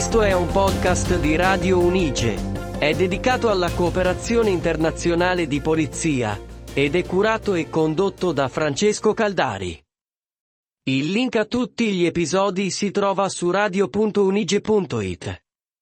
Questo è un podcast di Radio Unice. È dedicato alla cooperazione internazionale di polizia ed è curato e condotto da Francesco Caldari. Il link a tutti gli episodi si trova su radio.unice.it.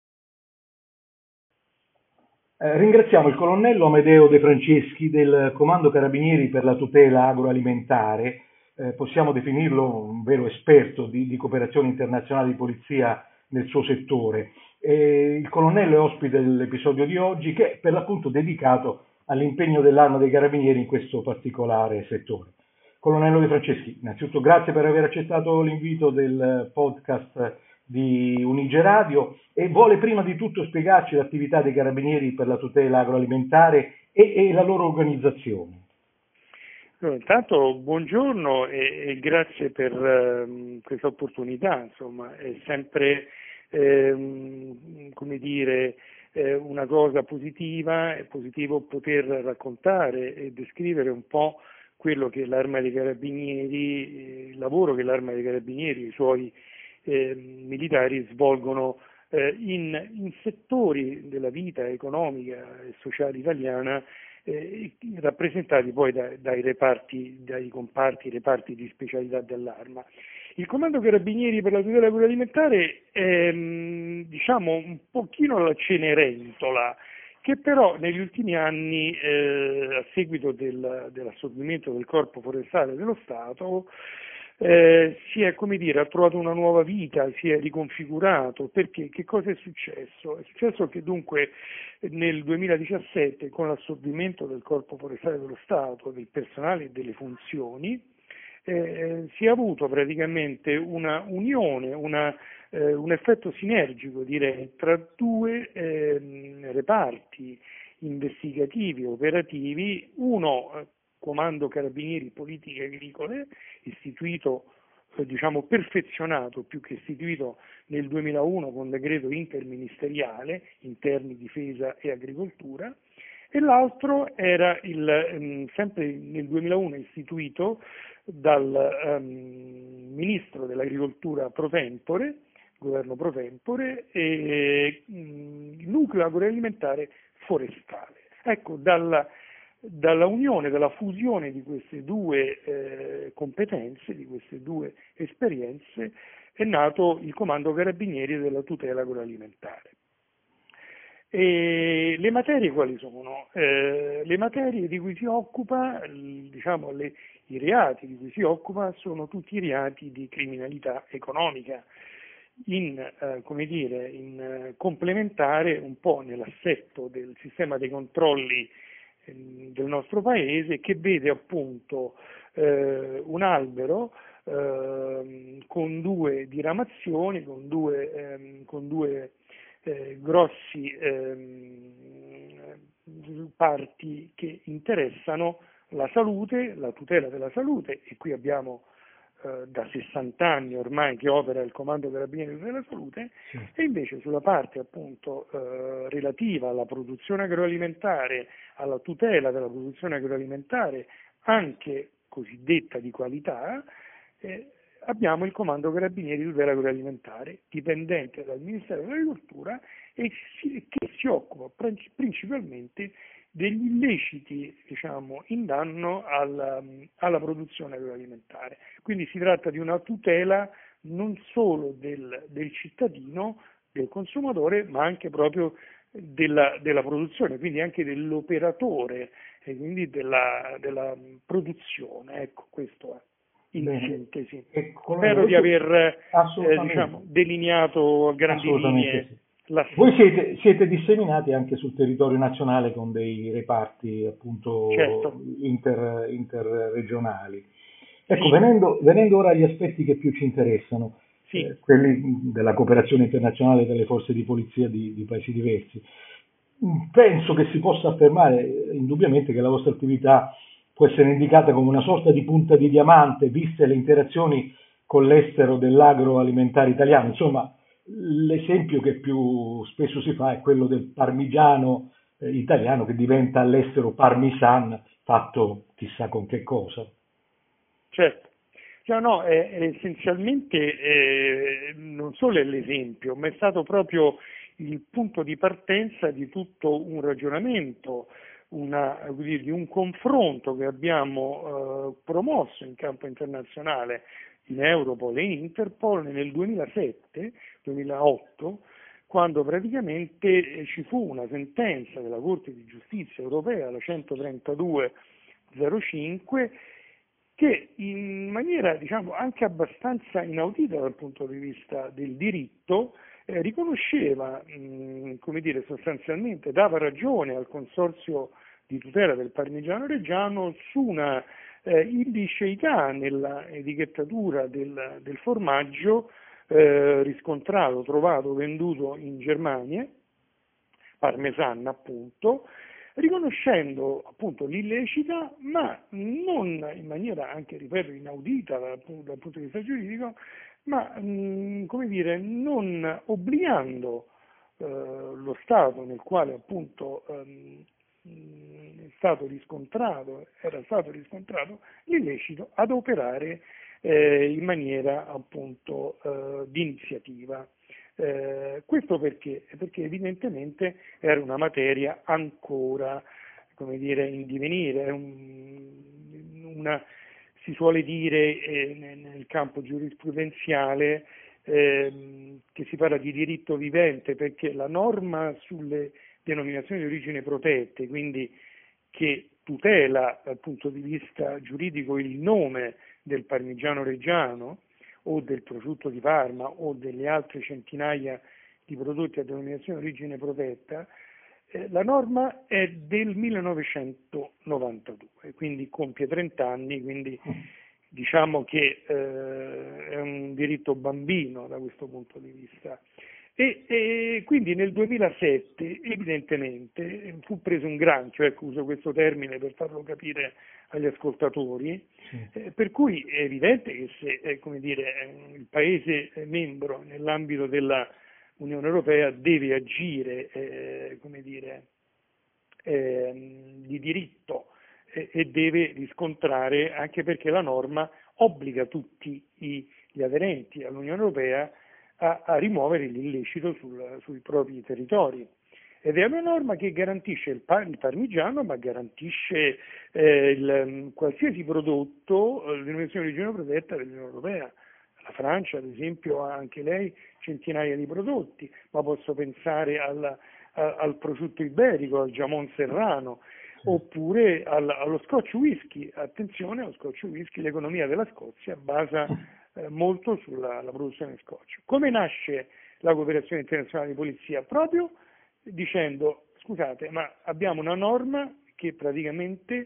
Ringraziamo il colonnello Amedeo De Franceschi del Comando Carabinieri per la tutela agroalimentare. Possiamo definirlo un vero esperto di cooperazione internazionale di polizia nel suo settore. Il colonnello è ospite dell'episodio di oggi, che è per l'appunto dedicato all'impegno dell'Arma dei Carabinieri in questo particolare settore. Colonnello De Franceschi, innanzitutto grazie per aver accettato l'invito del podcast di Unige Radio, e vuole prima di tutto spiegarci l'attività dei Carabinieri per la tutela agroalimentare e la loro organizzazione. Allora, intanto buongiorno e grazie per questa opportunità. Insomma, è sempre una cosa positiva, è positivo poter raccontare e descrivere un po' quello che l'Arma dei Carabinieri, il lavoro che l'Arma dei Carabinieri, i suoi militari svolgono in settori della vita economica e sociale italiana, rappresentati poi dai reparti di specialità dell'Arma. Il Comando Carabinieri per la tutela agroalimentare è un pochino la Cenerentola, che però negli ultimi anni, a seguito dell'assorbimento del Corpo Forestale dello Stato, ha trovato una nuova vita, si è riconfigurato. Perché? Che cosa è successo? È successo che dunque nel 2017, con l'assorbimento del Corpo Forestale dello Stato, del personale e delle funzioni, si è avuto praticamente una unione, un effetto sinergico, direi, tra due reparti investigativi e operativi. Uno, Comando Carabinieri Politiche Agricole, istituito, perfezionato più che istituito nel 2001 con decreto interministeriale, interni, difesa e agricoltura, e l'altro era sempre nel 2001 istituito dal ministro dell'agricoltura pro tempore, governo pro tempore, e il nucleo agroalimentare forestale. Ecco, dalla unione, dalla fusione di queste due competenze, di queste due esperienze, è nato il Comando Carabinieri della tutela agroalimentare. E le materie quali sono? Le materie di cui si occupa, i reati di cui si occupa sono tutti i reati di criminalità economica, in complementare un po' nell'assetto del sistema dei controlli del nostro paese, che vede appunto un albero con due diramazioni, con due grossi parti che interessano la salute, la tutela della salute, e qui abbiamo da 60 anni ormai che opera il Comando Carabinieri della Salute, sì. E invece sulla parte appunto relativa alla produzione agroalimentare, alla tutela della produzione agroalimentare, anche cosiddetta di qualità, abbiamo il Comando Carabinieri di tutela agroalimentare, dipendente dal Ministero dell'Agricoltura, e che si occupa principalmente degli illeciti, in danno alla produzione agroalimentare. Quindi si tratta di una tutela non solo del cittadino, del consumatore, ma anche proprio della produzione, quindi anche dell'operatore e quindi della produzione. Ecco, questo è. In sintesi. Spero di aver delineato a grandi linee. Sì. Voi siete disseminati anche sul territorio nazionale con dei reparti appunto, certo, interregionali. Ecco, sì. Venendo ora agli aspetti che più ci interessano, sì, quelli della cooperazione internazionale delle forze di polizia di paesi diversi, penso che si possa affermare indubbiamente che la vostra attività può essere indicata come una sorta di punta di diamante, viste le interazioni con l'estero dell'agroalimentare italiano. Insomma, l'esempio che più spesso si fa è quello del parmigiano italiano, che diventa all'estero parmesan, fatto chissà con che cosa. Certo, vista, no, è essenzialmente non solo è l'esempio, ma è stato proprio il punto di partenza di tutto un ragionamento, di un confronto che abbiamo promosso in campo internazionale in Europol e in Interpol nel 2007-2008, quando praticamente ci fu una sentenza della Corte di Giustizia europea, la 132/05, che in maniera anche abbastanza inaudita dal punto di vista del diritto riconosceva, sostanzialmente dava ragione al Consorzio di tutela del Parmigiano Reggiano su una illiceità nella etichettatura del formaggio riscontrato, trovato, venduto in Germania, parmesan appunto, riconoscendo appunto l'illecita, ma non in maniera anche, ripeto, inaudita dal punto di vista giuridico, ma non obbligando lo Stato nel quale appunto era stato riscontrato l'illecito ad operare in maniera appunto di iniziativa. Questo perché? Perché evidentemente era una materia ancora in divenire, si suole dire nel campo giurisprudenziale che si parla di diritto vivente, perché la norma sulle denominazioni di origine protette, quindi che tutela dal punto di vista giuridico il nome del Parmigiano Reggiano o del prosciutto di Parma o delle altre centinaia di prodotti a denominazione di origine protetta, la norma è del 1992, quindi compie 30 anni, quindi diciamo che è un diritto bambino da questo punto di vista. E quindi nel 2007 evidentemente fu preso un granchio, uso questo termine per farlo capire agli ascoltatori, per cui è evidente che se il Paese membro nell'ambito della Unione Europea deve agire di diritto e deve riscontrare, anche perché la norma obbliga tutti gli aderenti all'Unione Europea a rimuovere l'illecito sui propri territori. Ed è una norma che garantisce il parmigiano, ma garantisce qualsiasi prodotto di denominazione di origine protetta dell'Unione Europea. La Francia, ad esempio, ha anche lei centinaia di prodotti, ma posso pensare al prosciutto iberico, al jamon serrano, oppure allo scotch whisky. Attenzione, allo scotch whisky, l'economia della Scozia basa molto sulla produzione di scotch. Come nasce la cooperazione internazionale di polizia? Proprio dicendo, scusate, ma abbiamo una norma che praticamente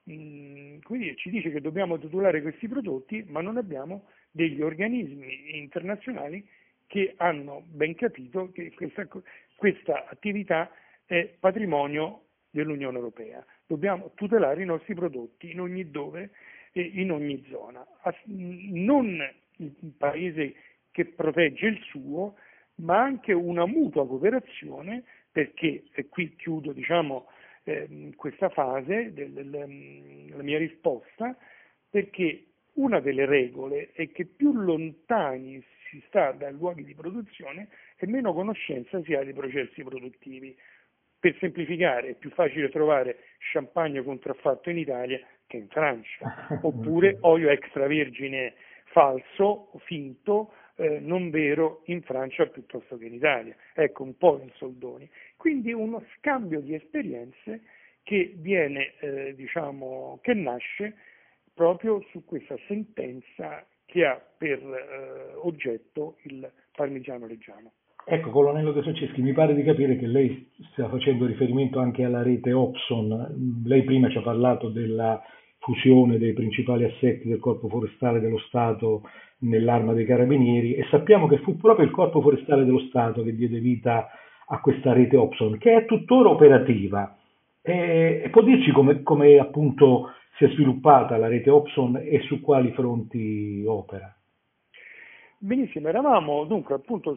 ci dice che dobbiamo tutelare questi prodotti, ma non abbiamo degli organismi internazionali che hanno ben capito che questa attività è patrimonio dell'Unione Europea. Dobbiamo tutelare i nostri prodotti in ogni dove e in ogni zona. Non il paese che protegge il suo, ma anche una mutua cooperazione, perché, e qui chiudo questa fase della mia risposta, perché una delle regole è che più lontani si sta dai luoghi di produzione e meno conoscenza si ha dei processi produttivi. Per semplificare, è più facile trovare champagne contraffatto in Italia che in Francia, oppure olio extravergine falso, finto, non vero in Francia piuttosto che in Italia. Ecco un po' in soldoni. Quindi uno scambio di esperienze che viene, che nasce proprio su questa sentenza che ha per oggetto il Parmigiano Reggiano. Ecco, colonnello De Franceschi, mi pare di capire che lei sta facendo riferimento anche alla rete Opson. Lei prima ci ha parlato della fusione dei principali assetti del Corpo Forestale dello Stato nell'Arma dei Carabinieri, e sappiamo che fu proprio il Corpo Forestale dello Stato che diede vita a questa rete Opson, che è tuttora operativa. E può dirci come appunto si è sviluppata la rete Opson e su quali fronti opera? Benissimo, eravamo dunque appunto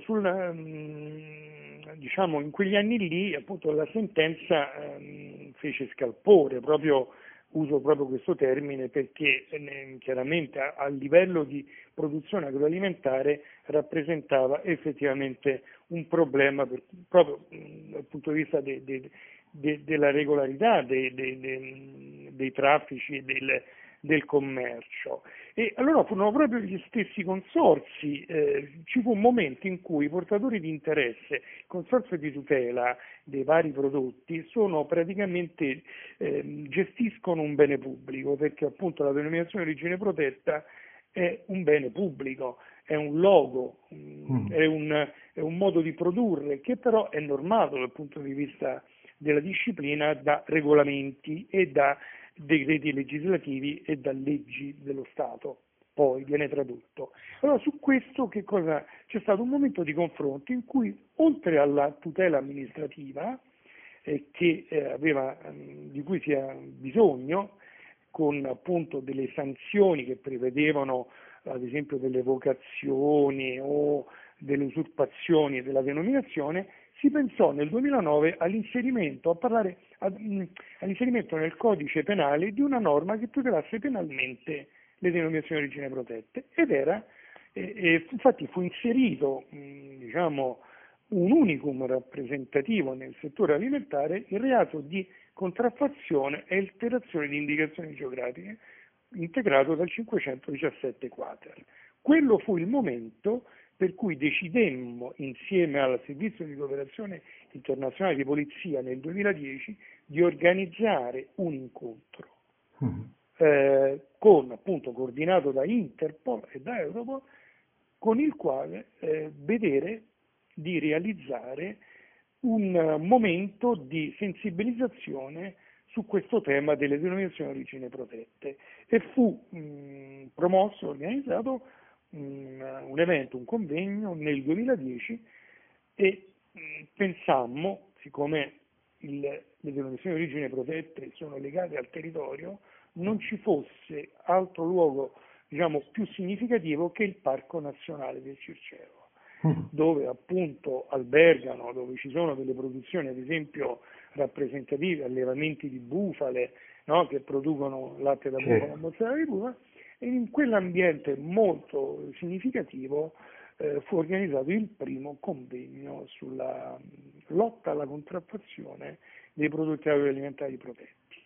in quegli anni lì appunto la sentenza fece scalpore proprio uso proprio questo termine perché chiaramente a livello di produzione agroalimentare rappresentava effettivamente un problema proprio dal punto di vista della regolarità dei traffici e del commercio. E allora furono proprio gli stessi consorzi, ci fu un momento in cui i portatori di interesse, il consorzio di tutela dei vari prodotti, sono praticamente gestiscono un bene pubblico, perché appunto la denominazione di origine protetta è un bene pubblico, è un logo, è un modo di produrre che però è normato dal punto di vista della disciplina da regolamenti e da decreti legislativi e da leggi dello Stato, poi viene tradotto. Allora su questo c'è stato un momento di confronto in cui oltre alla tutela amministrativa di cui si ha bisogno, con appunto delle sanzioni che prevedevano ad esempio delle vocazioni o delle usurpazioni della denominazione, si pensò nel 2009 all'inserimento nel codice penale di una norma che tutelasse penalmente le denominazioni di origine protette infatti fu inserito un unicum rappresentativo nel settore alimentare, il reato di contraffazione e alterazione di indicazioni geografiche, integrato dal 517 quater. Quello fu il momento per cui decidemmo, insieme al Servizio di Cooperazione Internazionale di Polizia nel 2010, di organizzare un incontro coordinato da Interpol e da Europol, con il quale vedere di realizzare un momento di sensibilizzazione su questo tema delle denominazioni di origine protette e fu promosso, organizzato un evento, un convegno nel 2010 e pensammo, siccome le denominazioni di origine protette sono legate al territorio, non ci fosse altro luogo più significativo che il Parco Nazionale del Circeo, dove appunto albergano, dove ci sono delle produzioni ad esempio rappresentative, allevamenti di bufale, no? Che producono latte da bufala e mozzarella di bufala, e in quell'ambiente molto significativo fu organizzato il primo convegno sulla lotta alla contraffazione dei prodotti agroalimentari protetti.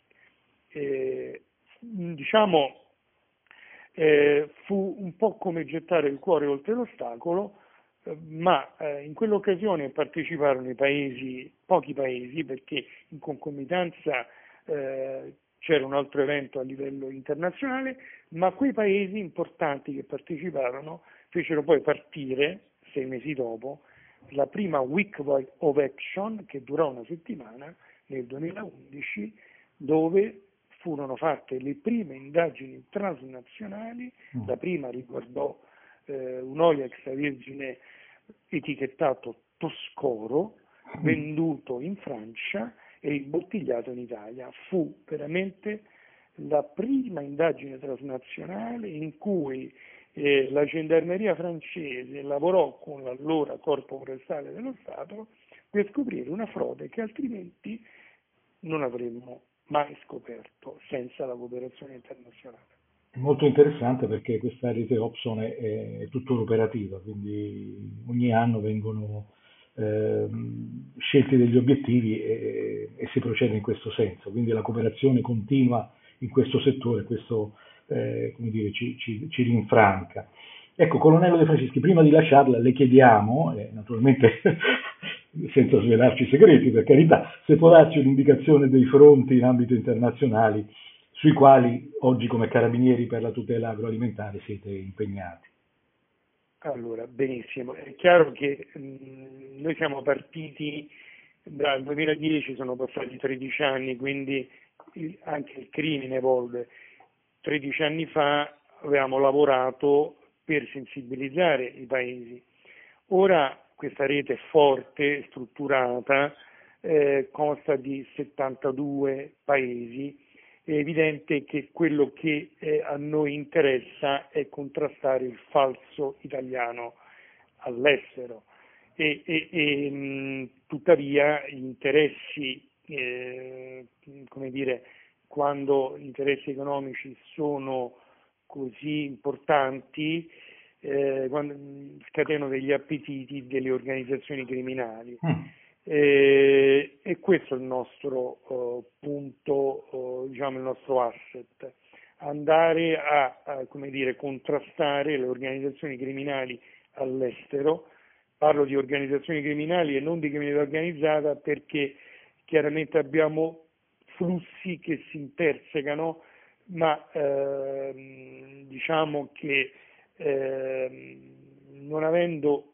Fu un po' come gettare il cuore oltre l'ostacolo, ma in quell'occasione parteciparono pochi paesi, perché in concomitanza c'era un altro evento a livello internazionale, ma quei paesi importanti che parteciparono fecero poi partire, 6 mesi dopo, la prima Week of Action, che durò una settimana nel 2011, dove furono fatte le prime indagini transnazionali. La prima riguardò un olio extravergine etichettato Toscoro, venduto in Francia e imbottigliato in Italia. Fu veramente la prima indagine transnazionale in cui la gendarmeria francese lavorò con l'allora Corpo Forestale dello Stato per scoprire una frode che altrimenti non avremmo mai scoperto senza la cooperazione internazionale. Molto interessante, perché questa rete Opson è tuttora operativa, quindi ogni anno vengono scelti degli obiettivi e si procede in questo senso, quindi la cooperazione continua in questo settore, questo ci rinfranca. Ecco, colonnello De Francischi, prima di lasciarla le chiediamo, naturalmente senza svelarci segreti per carità, se può darci un'indicazione dei fronti in ambito internazionali sui quali oggi come Carabinieri per la tutela agroalimentare siete impegnati. Allora, benissimo, è chiaro che noi siamo partiti dal 2010, sono passati 13 anni, quindi anche il crimine evolve. 13 anni fa avevamo lavorato per sensibilizzare i paesi. Ora questa rete è forte, strutturata, consta di 72 paesi. È evidente che quello che a noi interessa è contrastare il falso italiano all'estero tuttavia gli interessi quando gli interessi economici sono così importanti, quando scatenano degli appetiti delle organizzazioni criminali. E questo è il nostro punto, diciamo il nostro asset, andare a contrastare le organizzazioni criminali all'estero. Parlo di organizzazioni criminali e non di criminalità organizzata, perché chiaramente abbiamo flussi che si intersecano, ma diciamo che non avendo,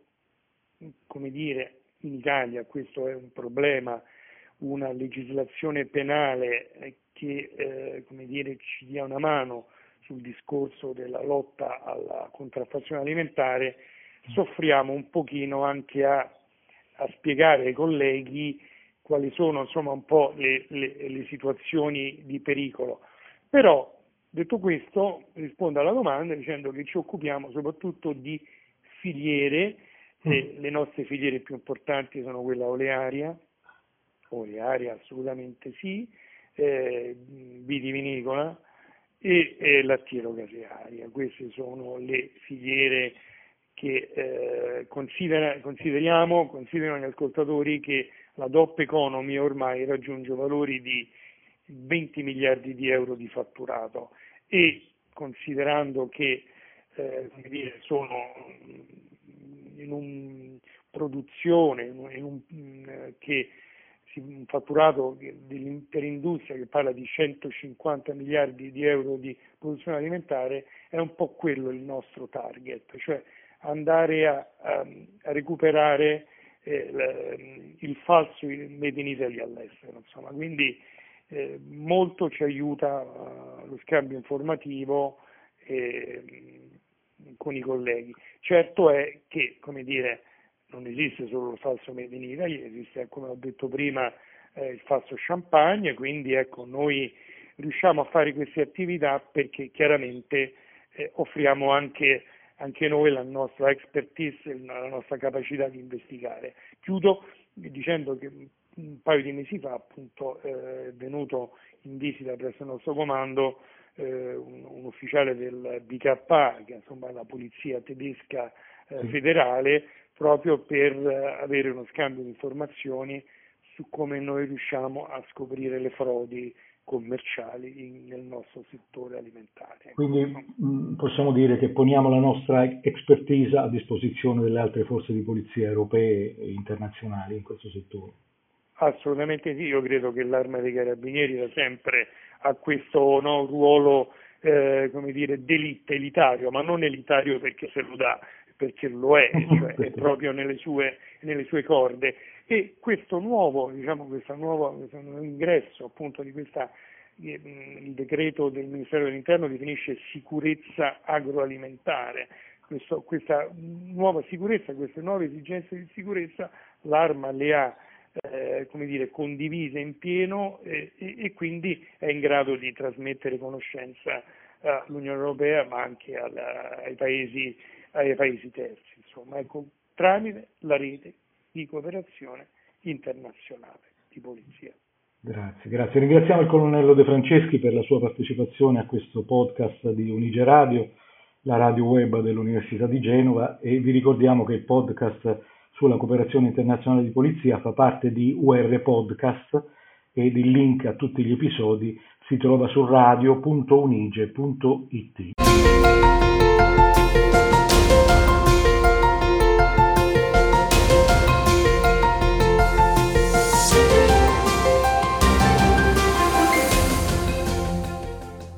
in Italia, questo è un problema, una legislazione penale che ci dia una mano sul discorso della lotta alla contraffazione alimentare, soffriamo un pochino anche a spiegare ai colleghi quali sono un po' le situazioni di pericolo. Però, detto questo, rispondo alla domanda dicendo che ci occupiamo soprattutto di filiere. Le nostre filiere più importanti sono quella olearia assolutamente sì, vitivinicola e lattiero-casearia. Queste sono le filiere che consideriamo gli ascoltatori che la DOP Economy ormai raggiunge valori di 20 miliardi di euro di fatturato, e considerando che sono in un produzione, che un fatturato dell'intera che parla di 150 miliardi di euro di produzione alimentare, è un po' quello il nostro target, cioè andare a recuperare il falso made in Italy all'estero, insomma. Quindi molto ci aiuta lo scambio informativo con i colleghi. Certo è che, non esiste solo il falso made in Italy, esiste, come ho detto prima, il falso champagne, quindi noi riusciamo a fare queste attività perché chiaramente offriamo anche noi la nostra expertise, la nostra capacità di investigare. Chiudo dicendo che un paio di mesi fa appunto è venuto in visita presso il nostro comando un ufficiale del BKA, che insomma è la polizia tedesca federale, proprio per avere uno scambio di informazioni su come noi riusciamo a scoprire le frodi commerciali nel nostro settore alimentare. Quindi possiamo dire che poniamo la nostra expertise a disposizione delle altre forze di polizia europee e internazionali in questo settore. Assolutamente sì, io credo che l'Arma dei Carabinieri da sempre ha questo ruolo elitario, ma non elitario perché se lo dà, perché lo è, cioè è proprio nelle sue corde. E questo nuovo ingresso appunto di il decreto del Ministero dell'Interno definisce sicurezza agroalimentare. Questa nuova sicurezza, queste nuove esigenze di sicurezza, l'Arma le ha condivise in pieno e quindi è in grado di trasmettere conoscenza all'Unione Europea, ma anche ai paesi terzi, insomma, tramite la rete di cooperazione internazionale di polizia. Grazie. Ringraziamo il colonnello De Franceschi per la sua partecipazione a questo podcast di Unige Radio, la radio web dell'Università di Genova, e vi ricordiamo che il podcast sulla cooperazione internazionale di polizia fa parte di UR Podcast ed il link a tutti gli episodi si trova su radio.unige.it.